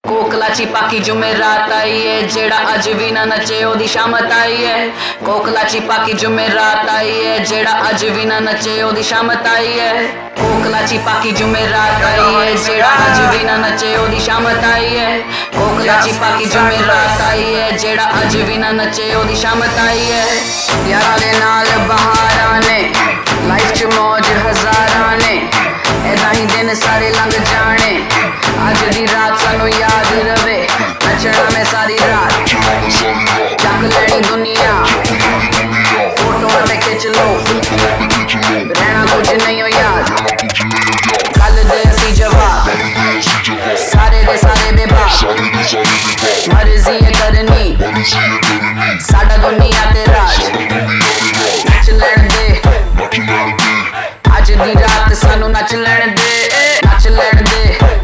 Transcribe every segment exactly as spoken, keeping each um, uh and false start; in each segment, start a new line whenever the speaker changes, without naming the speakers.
कोकलाची पाकी जुमेरात आई है जेड़ा अज भी ना नचे ओदी शामत आई है। कोकलाची पाकी जुमेरात आई है जेड़ा अज भी ना नचे ओदी शामत आई है। कोकलाची पाकी जुमेरात आई है जेड़ा अज भी ना नचे ओदी शामत आई है। कोकलाची पाकी जुमेरात आई है जेड़ा अज भी ना नचे ओदी शामत आई है। यारा दे नाल बहारां ने लाइफ च मौज हजारां ने ऐदा ही दिन सारे लंघ जाने अज दी रात सानू याद रवे नचना में सारी रात चक लैनी दुनिया फोटो पे खिंच लो रहना कुछ नहीं हो याद कल दे सी जवाब सारे दे सारे बेबाक मर्जी है करनी साडा दुनिया ते राज नच लैन दे अज दी रात सानू नच लैन दे नच लैन दे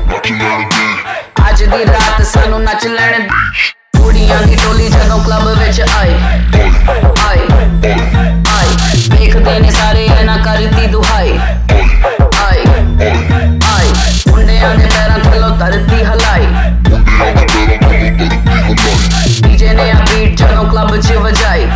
अज दी रात सानू नच लैन कुड़ियां दी टोली जदों क्लब विच आई आई आई देखदे ने सारे ना करदी दुहाई आई आई मुंडियां दे पैरां थल्लों धरती हलाई डीजे ने आ बीट जदों क्लब च वजाई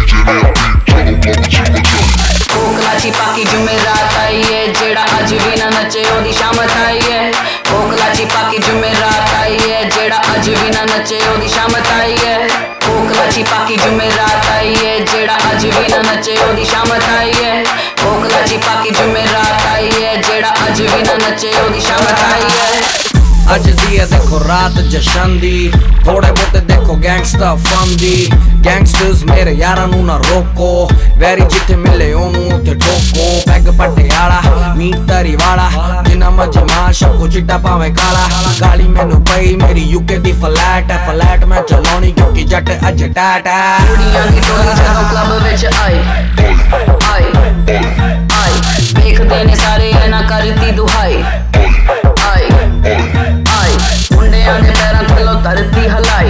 कोकलाची पाकी जुमेरात आई है जेड़ा अज भी ना नचे ओदी शामत आई है। कोकलाची पाकी जुमेरात आई है जेड़ा अज भी ना नचे ओदी शामत आई है। कोकलाची पाकी जुमेरात आई है जेड़ा अज भी ना नचे ओदी शामत आई है। कोकलाची पाकी जुमेरात आई है जेड़ा अज भी ना नचे ओदी शामत आई है।
अज दी है देखो रात जशन दी थोड़े बहुते देखो गैंगस्टर फन दी गैंगस्टर्स मेरे यारां नू ना रोको वैरी जिथे मिले ओनू उथे ठोको पैग पटियाला मीट तरी वाला जिन्ना मजे मां शक्को चिट्टा पावे काला गाली मैनू पई मेरी यूके दी फ्लैट है फ्लैट मैं चलाउणी क्योंकि जट अज टैट है।
कुड़ियां दी टोली जदों क्लब विच आई आई आई देखदे ने सारे ना करदी दुहाई आई आई मुंडियां दे पैरां थल्लों धरती हलाई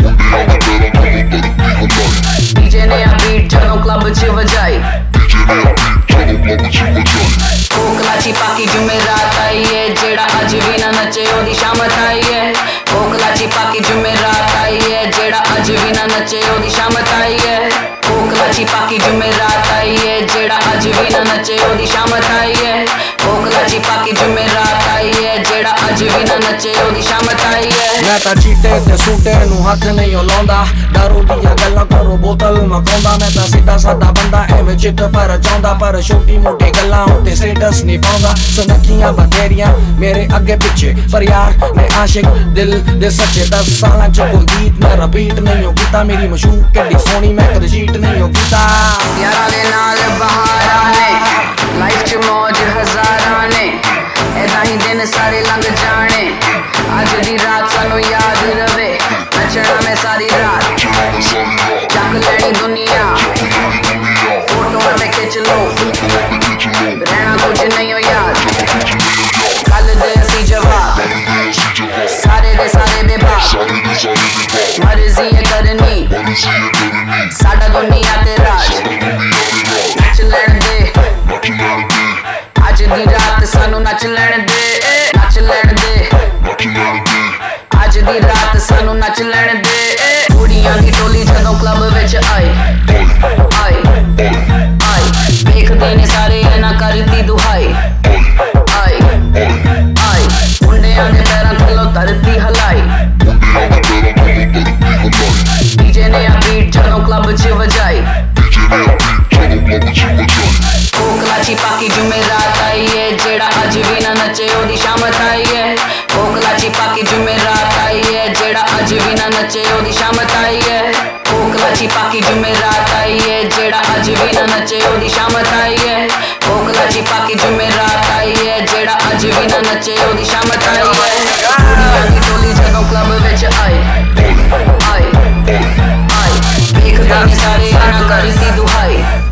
डीजे ने आ बीट जदों क्लब च वजाई कोकलाची पाकी जुमेरात आई है जेड़ा अज भी ना नचे ओदी शामत आई है। कोकलाची पाकी जुमेरात आई है जेड़ा अज भी ना नचे ओदी शामत आई है। कोकलाची पाकी जुमेरात आई है जेड़ा अज भी ना नचे ओदी शामत आई है। कोकलाची पाकी जुमेरात आई है जेड़ा अज भी ना नचे ओदी शामत आई है।
मैं तां चीटे ते सूटे नू हथ नहीं लाउंदा दारू दियां गल्लां करो बोतल मकाउंदा मैं तां सीधा सादा बंदा एवें चित पर चाहुंदा पर छोटी मोटी गल्लां उत्ते स्टेटस नहीं पाउंदा सनखियां बथेरियां मेरे अगे पिछे पर यार मैं आशिक दिल दे सच्चे दस सालां च कोई गीत मैं रिपीट नहीं हो कीता मेरी मशहूर किड्डी सोहनी मैं कदे चीट नहीं हो कीता।
यारां दे नाल बहारां ने लाइफ च मौज हजारां ने ऐदा ही दिन सारे लंघ जाने अज दी रात सानू याद रवे नचना में सारी रात चक लैनी दुनिया फोटो पे खिंच लो रहना कुछ नहीं हो याद कल दे सी जवाब सारे दे सारे बेबाक मर्जी है करनी साडा दुनिया ते राज नच लैन दे अज दी रात सानू नच लैन दे नच लैन दे अज दी रात सानू नच लैन दे कुड़ियां दी टोली जदों क्लब विच आई आई आई देखदे ने सारे ना करदी दुहाई आई आई मुंडियां दे पैरां थल्लों धरती हलाई डीजे ने आ बीट जदों क्लब च वजाई कोकलाची पाकी जुमेरात आई है जेड़ा अज भी ना नचे ओदी शामत आई है। कोकलाची पाकी जुमेरात आई है जेड़ा अज भी ना नचे ओदी शामत आई है। कोकलाची पाकी जुमेरात आई है जेड़ा अज भी ना नचे ओदी शामत आई है। कोकलाची पाकी जुमेरात आई है जेड़ा अज भी ना नचे ओदी शामत आई है। कुड़ियां दी टोली जदों क्लब विच आई आई आई देखदे ने सारे ना करदी दुहाई